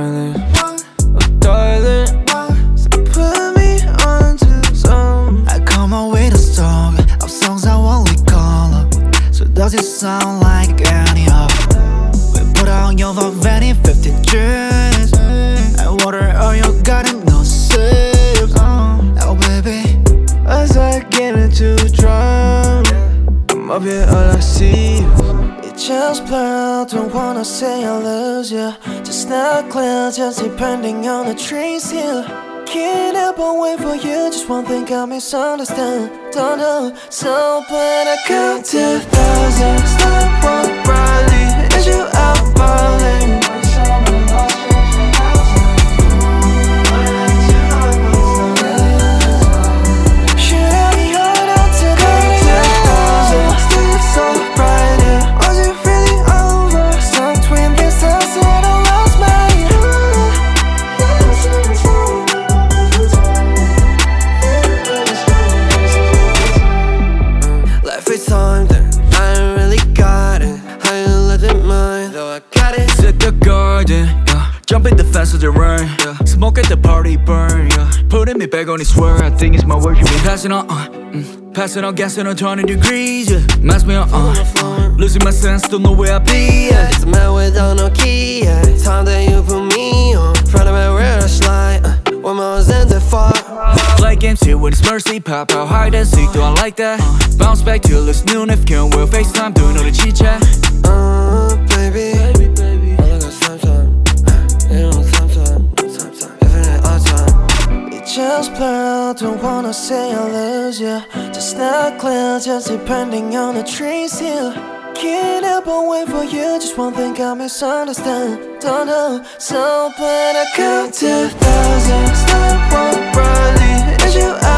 darling. Oh, darling. So put me onto some. I call my way to song of songs I only call up. So does it sound like any of we put on your vanity 15 jeans and water on your garden, no saves. Oh baby, As I get into drum, I'm up here, all I see is it just blur out, don't wanna say I lose you. Just not clear, just depending on the trees here. Can't help but wait for you, just one thing I misunderstand. Don't know, so but I count to thousands. Stop one brightly, is you out balling? Should I be hard on today? Still so bright, yeah. Was it really over? Some twin this house and I lost life is something I ain't really got it. How you living mine, though I got it. Sit the garden, yeah. Jump in the fence of the rain, yeah. Smoke at the party burn, yeah. Putting me back on his word, I think it's my word. You been passing on, passing on, gassing on 20 degrees, yeah. Mess me on, losing my sense, don't know where I be, yeah. It's a man without no key, yeah. Time that you put me on, front of my rear I slide, when I was in the far. Play games here with his mercy, pop out hide and seek, do I like that? Bounce back till it's noon, if can we'll FaceTime, doing all the chit chat. Baby, all I got time, you know time, infinite all time. it just blur out, don't wanna say I lose you. Just not clear, just depending on the trees here. Can't help but wait for you, just one thing I misunderstand. Don't know, so but I count to thousands. Stop one brightly, is you out?